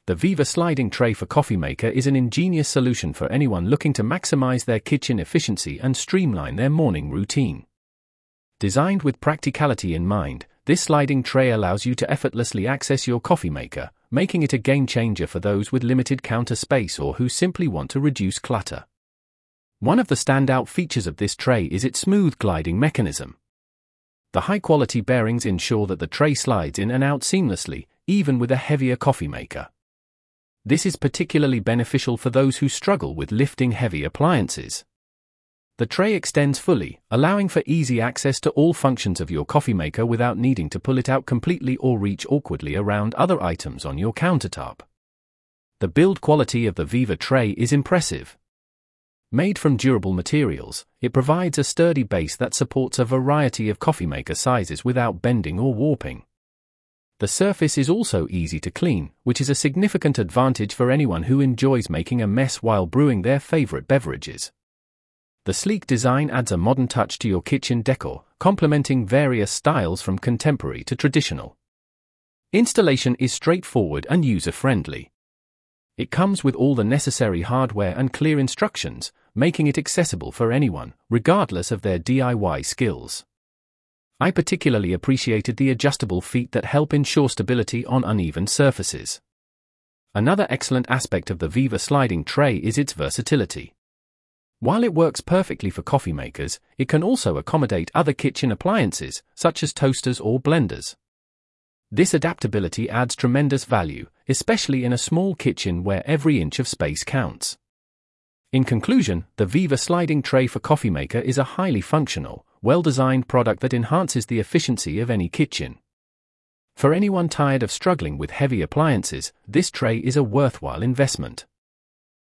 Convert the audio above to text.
The Viva sliding tray for coffee maker is an ingenious solution for anyone looking to maximize their kitchen efficiency and streamline their morning routine. Designed with practicality in mind, this sliding tray allows you to effortlessly access your coffee maker, making it a game changer for those with limited counter space or who simply want to reduce clutter. One of the standout features of this tray is its smooth gliding mechanism. The high-quality bearings ensure that the tray slides in and out seamlessly, even with a heavier coffee maker. This is particularly beneficial for those who struggle with lifting heavy appliances. The tray extends fully, allowing for easy access to all functions of your coffee maker without needing to pull it out completely or reach awkwardly around other items on your countertop. The build quality of the Viva tray is impressive. Made from durable materials, it provides a sturdy base that supports a variety of coffee maker sizes without bending or warping. The surface is also easy to clean, which is a significant advantage for anyone who enjoys making a mess while brewing their favorite beverages. The sleek design adds a modern touch to your kitchen decor, complementing various styles from contemporary to traditional. Installation is straightforward and user-friendly. It comes with all the necessary hardware and clear instructions, making it accessible for anyone, regardless of their DIY skills. I particularly appreciated the adjustable feet that help ensure stability on uneven surfaces. Another excellent aspect of the Viva sliding tray is its versatility. While it works perfectly for coffee makers, it can also accommodate other kitchen appliances, such as toasters or blenders. This adaptability adds tremendous value, especially in a small kitchen where every inch of space counts. In conclusion, the Viva sliding tray for coffee maker is a highly functional, well-designed product that enhances the efficiency of any kitchen. For anyone tired of struggling with heavy appliances, this tray is a worthwhile investment.